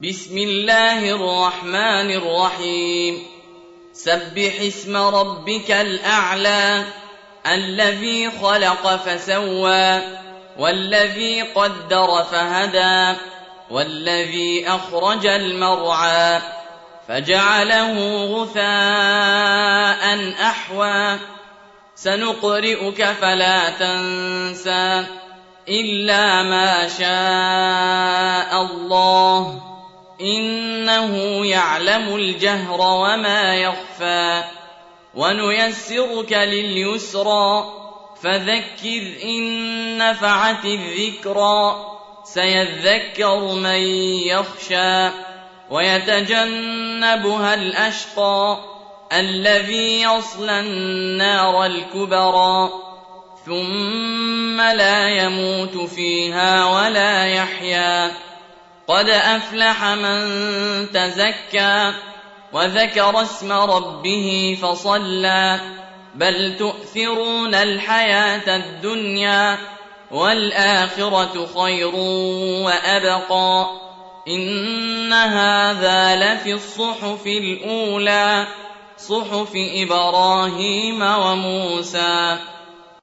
بسم الله الرحمن الرحيم سبح اسم ربك الأعلى الذي خلق فسوى والذي قدر فهدى والذي أخرج المرعى فجعله غثاء أحوى سنقرئك فلا تنسى إلا ما شاء الله إنه يعلم الجهر وما يخفى ونيسرك لليسرى فذكر إن نفعت الذكرى سيذكر من يخشى ويتجنبها الأشقى الذي يصلى النار الكبرى ثم لا يموت فيها ولا يحيا قد أفلح من تزكى وذكر اسم ربه فصلى بل تؤثرون الحياة الدنيا والآخرة خير وأبقى إن هذا لفي الصحف الأولى صحف إبراهيم وموسى